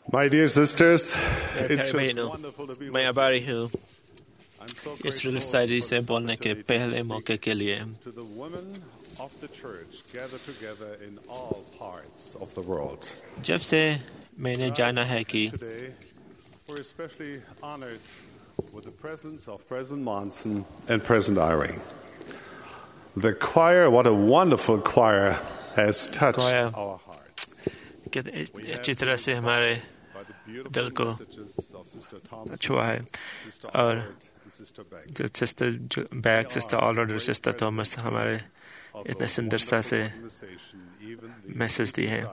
My dear sisters, मेरे it's प्यारे just बहनों, wonderful to be मैं with आभारी you. हूँ I'm so इस grateful रिलीफ for शायरी से this बोलने के opportunity पहले to मौके speak के लिए। to the women of the church gathered together in all parts of the world. जब से मैंने जाना है कि Today, we're especially honored with the presence of President Monson and President Eyring. The choir, what a wonderful choir, has touched Choir. our hearts. कि अच्छी तरह से हमारे By the beautiful दिल को messages of Sister Thompson, छुआ है Sister और Allred, and Sister Beck. जो सिस्टर बैग सिस्टर ऑलरेड और सिस्टर थॉमस हमारे इतने सुंदरता से मैसेज दी है।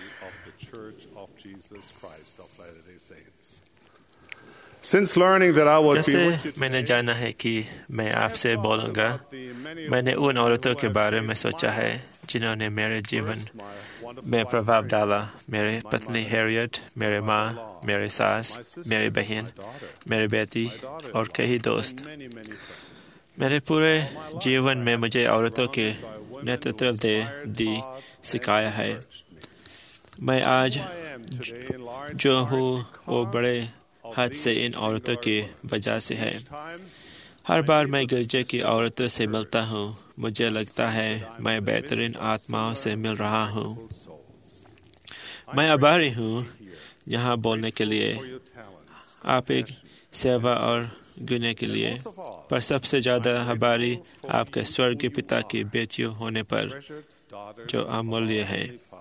Since learning that I would जब be से with you मैंने today, जाना है कि मैं आपसे बोलूँगा, मैंने उन औरतों के बारे में सोचा है जिन्होंने मेरे जीवन में प्रभाव डाला। मेरे पत्नी हैरियट, मेरे माँ, मेरे सास, मेरी बहन, मेरी बेटी और कई दोस्त। मेरे पूरे जीवन में मुझे औरतों के नेतृत्व दी सिखाया है। मैं आज जो हूँ वो बड़े हद से इन औरतों की वजह से है। हर बार मैं गिरजे की औरतों से मिलता हूँ, मुझे लगता है मैं बेहतरीन आत्माओं से मिल रहा हूँ। मैं आभारी हूँ यहाँ बोलने के लिए, आप एक सेवा और गुने के लिए, पर सबसे ज़्यादा आभारी आपके स्वर्गीय पिता की बेटियों होने पर जो अमूल्य है।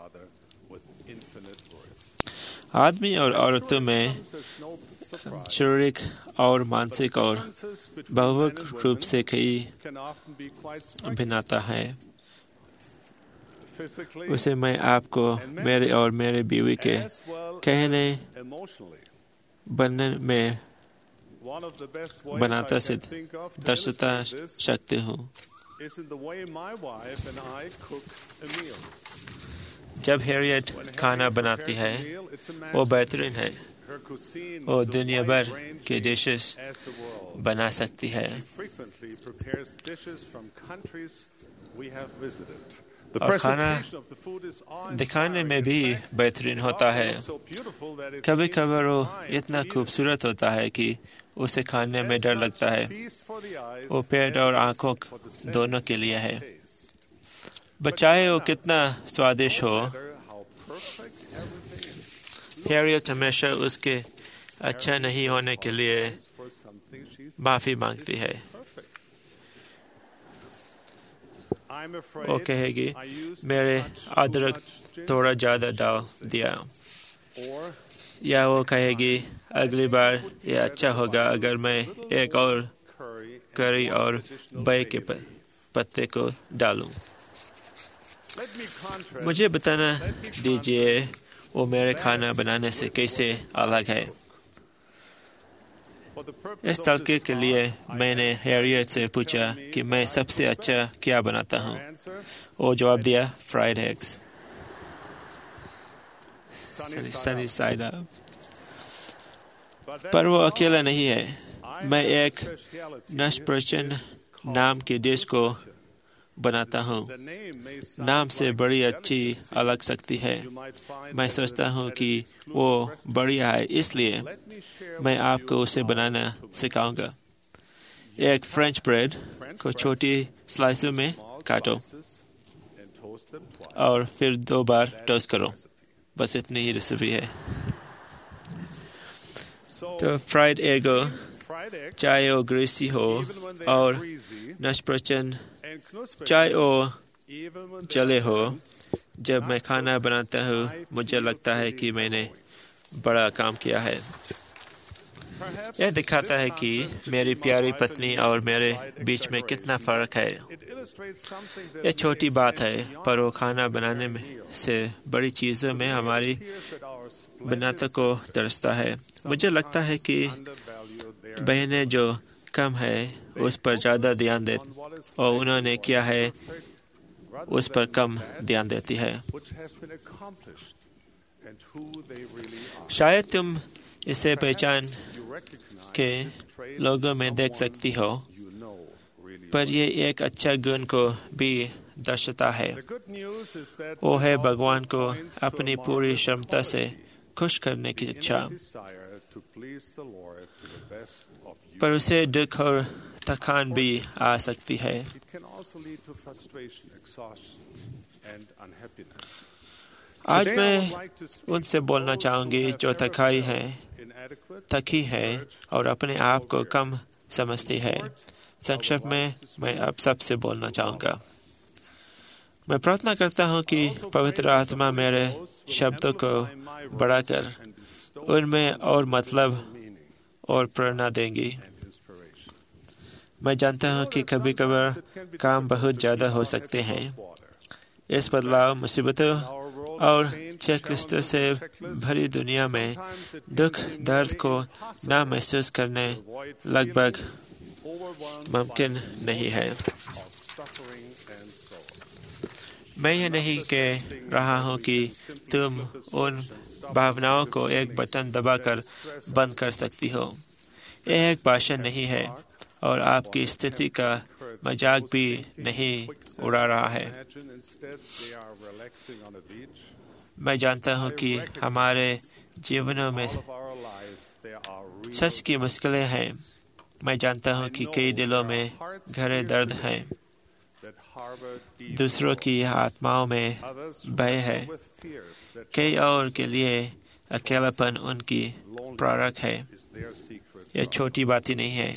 आदमी और औरतों में शारीरिक और मानसिक और भावुक रूप से कई भिन्नता है। उसे मैं आपको मेरे और मेरे बीवी के कहने बनने में बनाता से दर्शता सकती हूँ। जब हैरियट खाना बनाती है, वो बेहतरीन है। वो दुनिया भर के डिशेस बना सकती है और खाना दिखाने में भी बेहतरीन होता है। कभी कभी वो इतना खूबसूरत होता है कि उसे खाने में डर लगता है। वो पेट और आंखों दोनों के लिए है। बचाए वो कितना स्वादिष्ट हो, हैरियट हमेशा उसके अच्छा नहीं होने के लिए माफी मांगती है। वो कहेगी, मेरे अदरक थोड़ा ज्यादा डाल दिया, या वो कहेगी, अगली बार ये अच्छा होगा अगर मैं एक और करी और बाई के पत्ते को डालूं। मुझे बताना दीजिए वो मेरे खाना बनाने से कैसे अलग है। इस तरीके के लिए मैंने हैरियट से पूछा कि मैं सबसे अच्छा क्या बनाता हूँ। वो जवाब दिया, fried eggs, sunny side up. पर वो अकेला नहीं है। मैं एक नशप्रचन नाम की डिश को बनाता हूँ। नाम से बड़ी अच्छी अलग सकती है। मैं सोचता हूँ कि वो बढ़िया है, इसलिए मैं आपको उसे बनाना सिखाऊंगा। एक फ्रेंच ब्रेड को छोटी स्लाइसों में काटो और फिर 2 बार टोस्ट करो। बस इतनी ही रेसिपी है। तो फ्राइड एग, चाहे वो ग्रीसी हो और नशप्रचन चाहे वो जले हो, जब मैं खाना बनाता हूँ मुझे लगता है कि मैंने बड़ा काम किया है। यह दिखाता है कि मेरी प्यारी पत्नी और मेरे बीच में कितना फर्क है। यह छोटी बात है, पर वो खाना बनाने में से बड़ी चीजों में हमारी भिन्नता को दर्शाता है। मुझे लगता है कि बहनें जो कम है उस पर ज्यादा ध्यान दे और उन्होंने किया है उस पर कम ध्यान देती है। शायद तुम इसे पहचान के लोगों में देख सकती हो, पर ये एक अच्छा गुण को भी दर्शाता है। वो है भगवान को अपनी पूरी क्षमता से खुश करने की इच्छा, desire to please the Lord to the best of you. पर उसे दुख और थकान भी आ सकती है। It can also lead to frustration, exhaustion, and unhappiness. आज Today I मैं would like to speak उनसे to बोलना those चाहूंगी who have जो ever थकाई felt है, inadequate, थकी है discouraged, और अपने आप को or कम समझती है। संक्षेप में मैं अब सबसे बोलना चाहूंगा। मैं प्रार्थना करता हूं कि पवित्र आत्मा मेरे शब्दों को बढ़ाकर उनमें और मतलब और प्रेरणा देंगी। मैं जानता हूं कि कभी कभार काम बहुत ज्यादा हो सकते हैं। इस बदलाव, मुसीबतों और चेकलिस्टों से भरी दुनिया में दुख दर्द को ना महसूस करने लगभग मुमकिन नहीं है। मैं यह नहीं कह रहा हूं कि तुम उन भावनाओं को एक बटन दबाकर बंद कर सकती हो। यह एक भाषण नहीं है और आपकी स्थिति का मजाक भी नहीं उड़ा रहा है। मैं जानता हूं कि हमारे जीवनों में सच की मुश्किलें हैं। मैं जानता हूं कि कई दिलों में गहरे दर्द हैं। दूसरों की आत्माओं में भय है। कई और के लिए अकेलापन उनकी प्रारक है। यह छोटी बातें नहीं है।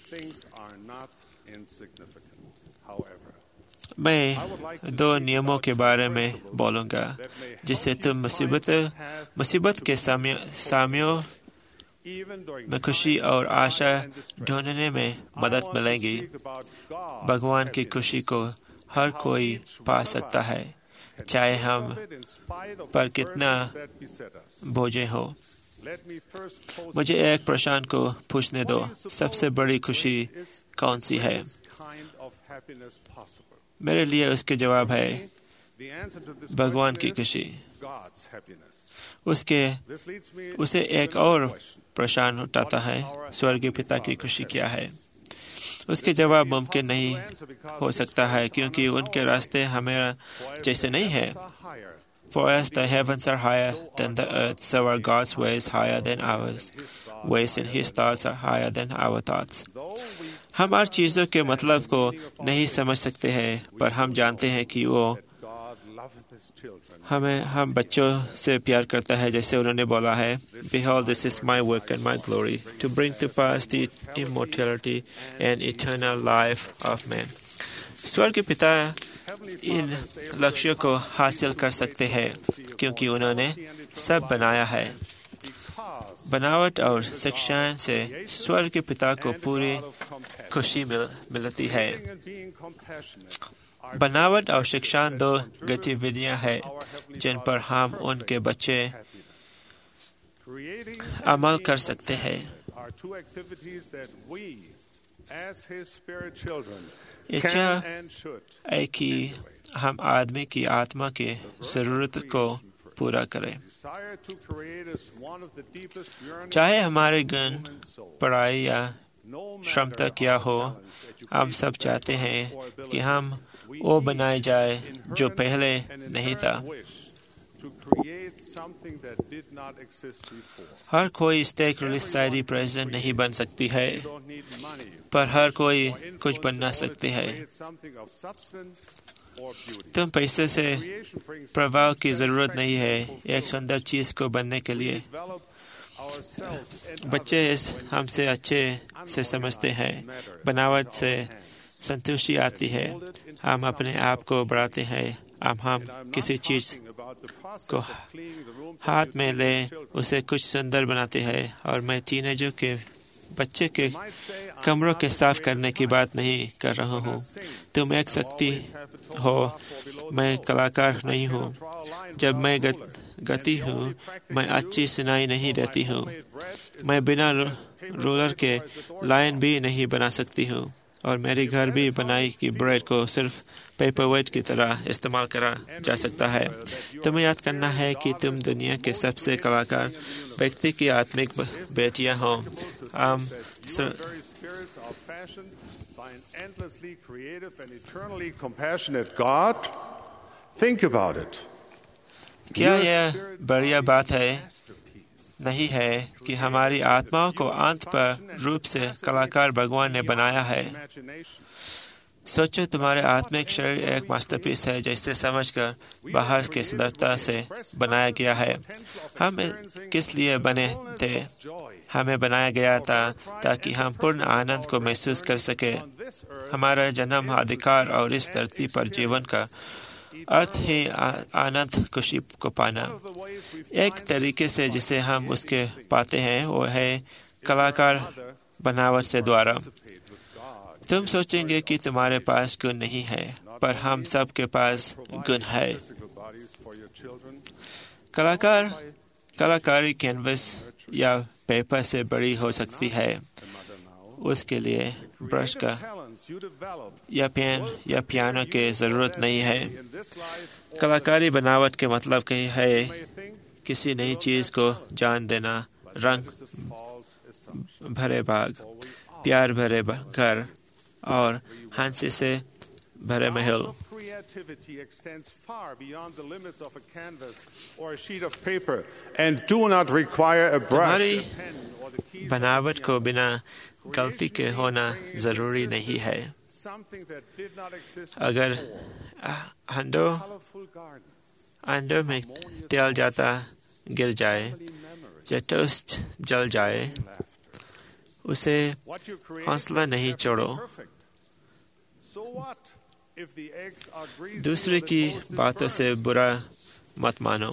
मैं 2 नियमों के बारे में बोलूंगा जिससे तुम मुसीबत के सामयों में खुशी और आशा ढूंढने में मदद मिलेगी। भगवान की खुशी को हर कोई पा सकता है, चाहे हम पर कितना बोझे हो। मुझे एक प्रश्न को पूछने दो, सबसे बड़ी खुशी कौन सी है? मेरे लिए उसके जवाब है भगवान की खुशी। उसे एक और प्रश्न उठाता है, स्वर्गीय पिता की खुशी क्या है? उसके जवाब मुमकिन नहीं हो सकता है क्योंकि उनके रास्ते हमारे जैसे नहीं है। For as the heavens are higher than the earth, so are God's ways higher than ours. Ways in His thoughts are higher than our thoughts. हम हर चीजों के मतलब को नहीं समझ सकते हैं, पर हम जानते हैं कि वो हम बच्चों से प्यार करता है, जैसे उन्होंने बोला है, Behold, this is my work and my glory, to bring to pass the immortality and eternal life of man. स्वर्ग के पिता इन लक्ष्यों को हासिल कर सकते हैं क्योंकि उन्होंने सब बनाया है। बनावट और शिक्षा से स्वर्ग के पिता को पूरी खुशी मिलती है। बनावट और शिक्षा 2 गतिविधियां हैं जिन पर हम उनके बच्चे अमल कर सकते हैं। इच्छा है कि हम आदमी की आत्मा की जरूरत को पूरा करें। चाहे हमारे गुण, पढ़ाई या क्षमता क्या हो, हम सब चाहते हैं कि हम वो बनाए जाए जो पहले नहीं था। हर कोई स्टेक रिलीज साइडी प्रेजेंट नहीं बन सकती है, पर हर कोई कुछ बनना सकते हैं। तुम पैसे से प्रभाव की जरूरत नहीं है एक सुंदर चीज को बनने के लिए। बच्चे हमसे अच्छे से समझते हैं। बनावट से संतुष्टि आती है। हम अपने आप को बढ़ाते हैं। हम किसी चीज को हाथ में ले उसे कुछ सुंदर बनाते हैं। और मैं टीनेजर के बच्चे के कमरों के साफ करने की बात नहीं कर रहा हूँ। तुम एक शक्ति हो, मैं कलाकार नहीं हूँ। जब मैं गाती हूँ, मैं अच्छी सुनाई नहीं देती हूँ। मैं बिना रोलर के लाइन भी नहीं बना सकती हूँ। और मेरे घर भी बनाई की ब्रेड को सिर्फ पेपरवेट की तरह इस्तेमाल करा जा सकता है। तुम्हें याद करना है कि तुम दुनिया के सबसे कलाकार व्यक्ति की आत्मिक बेटियां हो। क्या यह बढ़िया बात है नहीं है कि हमारी आत्माओं को अंत पर रूप से कलाकार भगवान ने बनाया है। सोचो, तुम्हारे आत्मिक शरीर एक मास्टरपीस है जिसे समझकर बाहर की सुंदरता से बनाया गया है। हम किस लिए बने थे? हमें बनाया गया था ताकि हम पूर्ण आनंद को महसूस कर सके। हमारा जन्म, अधिकार और इस धरती पर जीवन का अर्थ ही आनंद, खुशी को पाना। एक तरीके से जिसे हम उसके पाते हैं वो है कलाकार बनावट से द्वारा। तुम सोचेंगे कि तुम्हारे पास गुण नहीं है, पर हम सब के पास गुण है। कलाकारी कैनवस या पेपर से बड़ी हो सकती है। उसके लिए ब्रश का या पेन या पियानो की जरूरत नहीं है। कलाकारी बनावट के मतलब है किसी नई चीज को जान देना, रंग भरे बाग, प्यार भरे घर और हंसी से भरे महल। तुम्हारी बनावट को बिना गलती के होना जरूरी नहीं है। अगर अंडों में तेल जाता गिर जाए या टोस्ट जल जाए, उसे हौसला नहीं छोड़ो। दूसरे की बातों से बुरा मत मानो।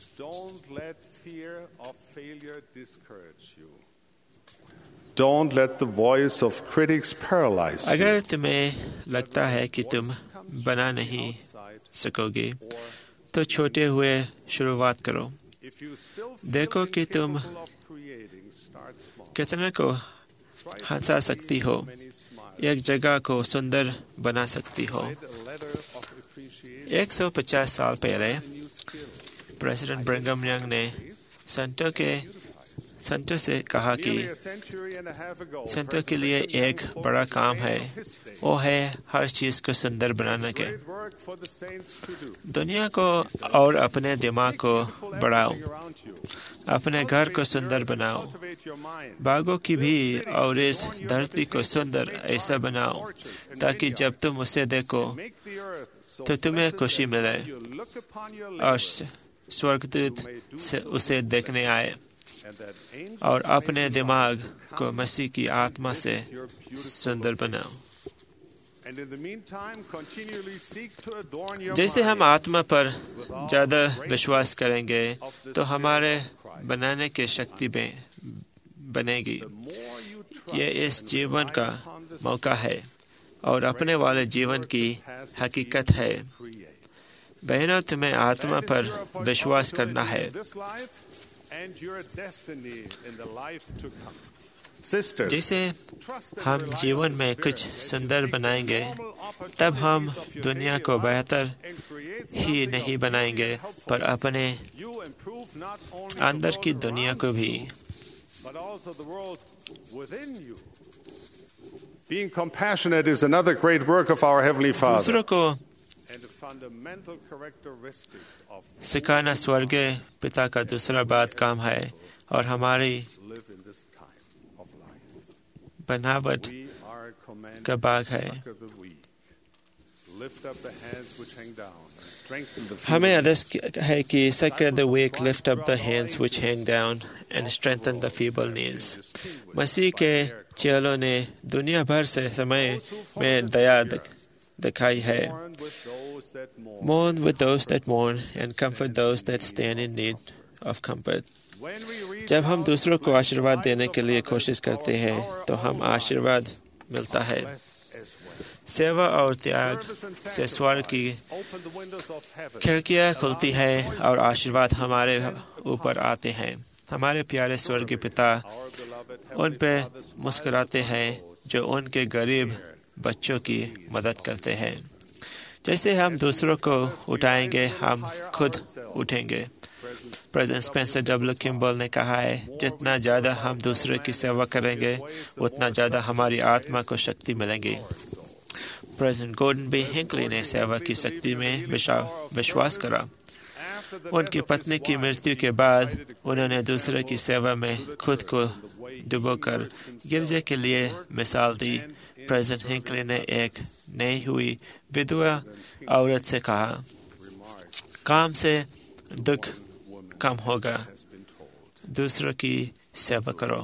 Don't let the voice of critics paralyze you. अगर तुम्हें लगता है कि तुम बना नहीं सकोगे, तो छोटे हुए शुरुआत करो। देखो कि तुम कितने को हंसा सकती हो, एक जगह को सुंदर बना सकती हो। 150 साल पहले प्रेसिडेंट ब्रिघम यंग ने संतों से कहा कि संतों के लिए एक बड़ा काम है, वो है हर चीज को सुंदर बनाने के। दुनिया को और अपने दिमाग को बढ़ाओ, अपने घर को सुंदर बनाओ, बागों की भी और इस धरती को सुंदर ऐसा बनाओ ताकि जब तुम उसे देखो तो तुम्हें खुशी मिले और स्वर्गदूत उसे देखने आए और अपने दिमाग को मसीह की आत्मा से सुंदर बनाओ। जैसे हम आत्मा पर ज्यादा विश्वास करेंगे तो हमारे बनाने की शक्ति बनेगी। ये इस जीवन का मौका है और अपने वाले जीवन की हकीकत है। बहनों, तुम्हें आत्मा पर विश्वास करना है। जैसे हम जीवन में कुछ सुंदर बनाएंगे, तब हम दुनिया को बेहतर ही नहीं बनाएंगे, पर अपने अंदर की दुनिया को भी। Being compassionate is another great work of our Heavenly Father. दूसरों को सिखाना स्वर्गीय पिता का दूसरा बात काम है और हमारी बनावट का भाग है। हमें आदेश है कि succor the weak, lift up the hands which hang down and strengthen the feeble knees। मसीह के चेलों ने दुनिया भर से समय में दया दिखाई है। Mourn with those that mourn and comfort those that stand in need of comfort। जब हम दूसरों को आशीर्वाद देने के लिए कोशिश करते हैं तो हम आशीर्वाद मिलता है। सेवा और त्याग से स्वर्ग की खिड़कियां खुलती है और आशीर्वाद हमारे ऊपर आते हैं। हमारे प्यारे स्वर्गीय पिता उन पे मुस्कुराते हैं जो उनके गरीब बच्चों की मदद करते हैं। जैसे हम दूसरों को उठाएंगे, हम खुद उठेंगे। प्रेसिडेंट स्पेंसर डब्ल्यू किम्बल ने कहा है, जितना ज्यादा हम दूसरों की सेवा करेंगे, उतना ज्यादा हमारी आत्मा को शक्ति मिलेगी। प्रेसिडेंट गॉर्डन बी हिंकली ने सेवा की शक्ति में विश्वास करा। उनकी पत्नी की मृत्यु के बाद उन्होंने दूसरे की सेवा में खुद को डुबोकर गिरजे के लिए मिसाल दी। प्रेसिडेंट हिंकली ने एक नई हुई विधवा औरत से कहा, काम से दुख कम होगा, दूसरों की सेवा करो।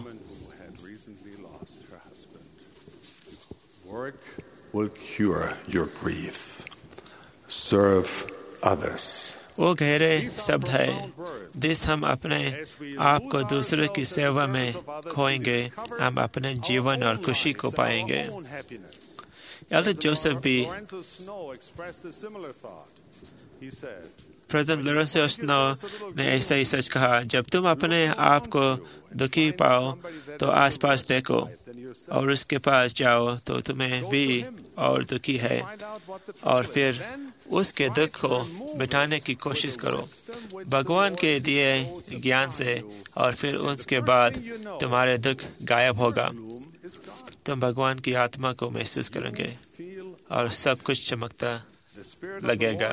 Work will cure your grief. Serve others. वो गहरे शब्द है, जिस हम अपने आप को दूसरे की सेवा में खोएंगे, हम अपने जीवन और खुशी को पाएंगे। एल्डर जोसेफ भी प्रेसिडेंट लोरेंसो स्नो ने ऐसा ही सच कहा, जब तुम अपने आप को दुखी पाओ तो आसपास देखो और उसके पास जाओ तो तुम्हें भी और दुखी है, और फिर उसके दुख को मिटाने की कोशिश करो भगवान के दिए ज्ञान से, और फिर उसके बाद तुम्हारे दुख गायब होगा। तुम भगवान की आत्मा को महसूस करेंगे और सब कुछ चमकता लगेगा।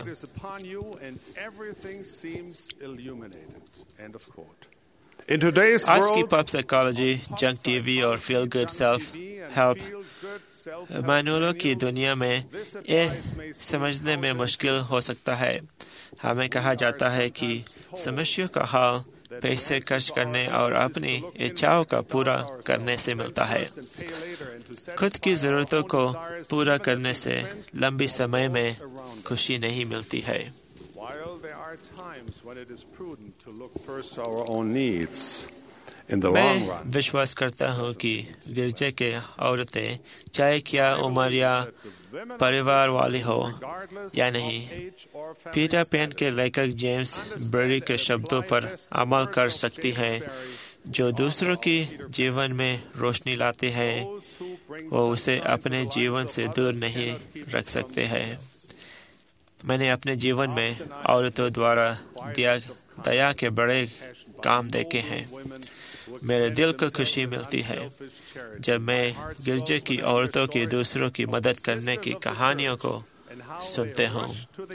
आज की पॉप साइकोलॉजी, जंक टीवी और फील गुड सेल्फ हेल्प मानूलों की दुनिया में ये समझने में मुश्किल हो सकता है। हमें कहा जाता है कि समस्या का हल पैसे खर्च करने और अपनी इच्छाओं का पूरा करने से मिलता है। खुद की जरूरतों को पूरा करने से लंबी समय में खुशी नहीं मिलती है। मैं विश्वास करता हूँ कि गिरजे के औरतें, चाहे क्या उम्र या परिवार वाली हो या नहीं, पीटर पैन के लेखक जेम्स ब्रेडी के शब्दों पर अमल कर सकती हैं, जो दूसरों की जीवन में रोशनी लाते हैं, वो उसे अपने जीवन से दूर नहीं रख सकते हैं। मैंने अपने जीवन में औरतों द्वारा दया के बड़े काम देखे हैं। मेरे दिल को खुशी मिलती है जब मैं गिरजे की औरतों की दूसरों की मदद करने की कहानियों को सुनते हूँ।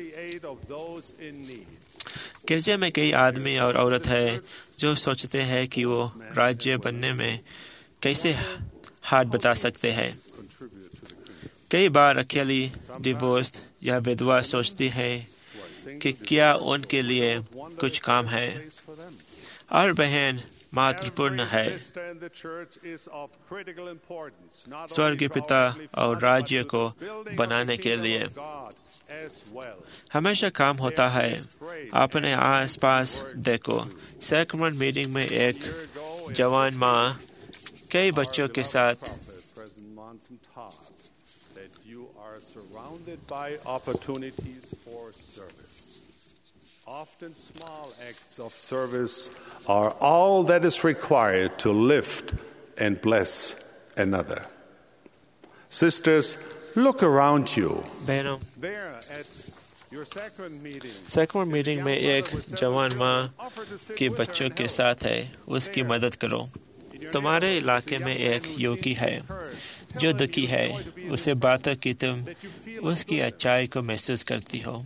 गिरजे में कई आदमी और औरत है जो सोचते हैं कि वो राज्य बनने में कैसे हाथ बटा सकते हैं। कई बार अकेली, डिवोर्स या विधवा सोचती है कि क्या उनके लिए कुछ काम है, और बहन महत्वपूर्ण है। स्वर्गीय पिता और राज्य को बनाने के लिए हमेशा काम होता है। अपने आसपास देखो। सैक्रमेंट मीटिंग में एक जवान माँ कई बच्चों के साथ Often small acts of service are all that is required to lift and bless another. Sisters, look around you. बहनों, सैक्रमेंट मीटिंग में एक जवान माँ के बच्चों के साथ है, उसकी मदद करो। तुम्हारे इलाके में एक युवती है जो दुखी है, उसे बातों की तुम उसकी अच्छाई को महसूस करती हो।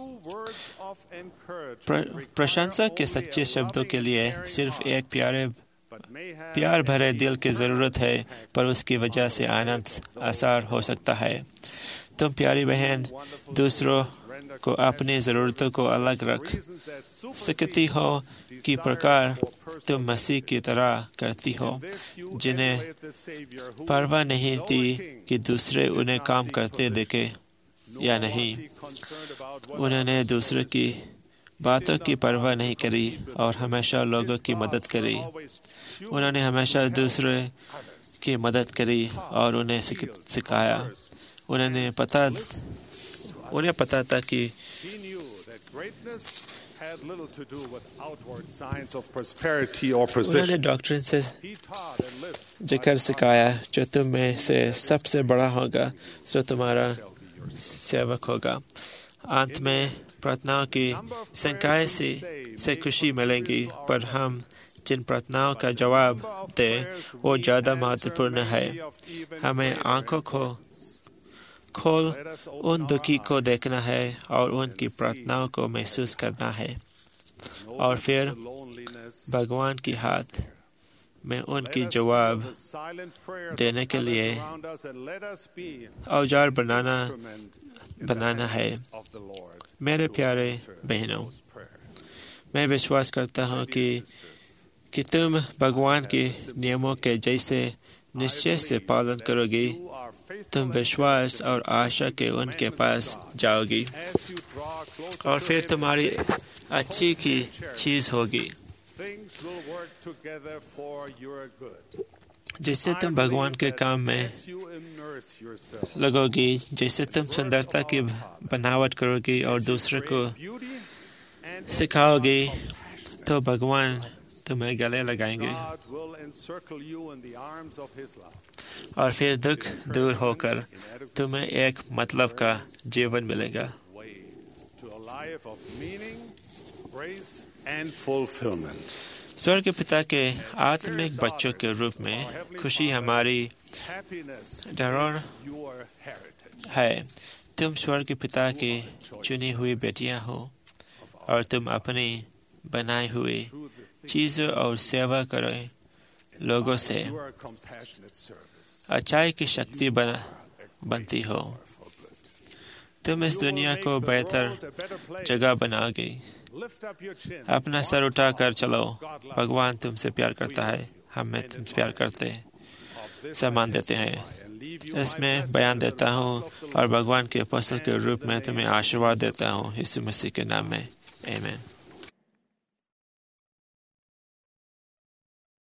प्रशंसा के सच्चे शब्दों के लिए सिर्फ एक प्यार भरे दिल की जरूरत है, पर उसकी वजह से आनंद आसार हो सकता है। तुम प्यारी बहन दूसरों को अपनी जरूरतों को अलग रख सकती हो कि प्रकार तुम मसीह की तरह करती हो, जिन्हें परवाह नहीं थी कि दूसरे उन्हें काम करते देखे या नहीं। उन्होंने दूसरे की बातों की परवाह नहीं करी और हमेशा लोगों की मदद करी। उन्होंने हमेशा दूसरे की मदद करी और उन्हें सिखाया। उन्हें पता था कि उन्होंने डॉक्ट्रिन से जिक्र सिखाया, जो तुम में से सबसे बड़ा होगा सो तुम्हारा सेवक होगा। अंत में प्रार्थनाओं की संख्या से खुशी मिलेगी, पर हम जिन प्रार्थनाओं का जवाब दें वो ज़्यादा महत्वपूर्ण है। हमें आंखों को खोल उन दुखी को देखना है और उनकी प्रार्थनाओं को महसूस करना है। और फिर भगवान की हाथ में उनकी जवाब देने के लिए औजार बनाना है। मेरे प्यारे बहनों, मैं विश्वास करता हूँ कि तुम भगवान के नियमों के जैसे निश्चय से पालन करोगी। तुम विश्वास और आशा के उनके पास जाओगी और फिर तुम्हारी अच्छी की चीज होगी, जिससे तुम भगवान के काम में लगोगी। जैसे तुम सुंदरता की बनावट करोगी और दूसरे को सिखाओगी, तो भगवान तुम्हें गले लगाएंगे और फिर दुख दूर होकर तुम्हें एक मतलब का जीवन मिलेगा। स्वर्ग पिता के आत्मिक बच्चों के रूप में खुशी हमारी धरोहर है। तुम स्वर्ग पिता की चुनी हुई बेटियां हो और तुम अपनी बनाई हुई चीजों और सेवा करे लोगों से अच्छाई की शक्ति बनती हो। तुम इस दुनिया को बेहतर जगह बनाओगे। अपना सर उठाकर चलो। भगवान तुमसे प्यार करता है। हमें तुमसे प्यार करते सम्मान देते हैं। इसमें बयान देता हूँ और भगवान के अपोस्तल के रूप में तुम्हें आशीर्वाद देता हूँ। यीशु मसीह के नाम में आमीन।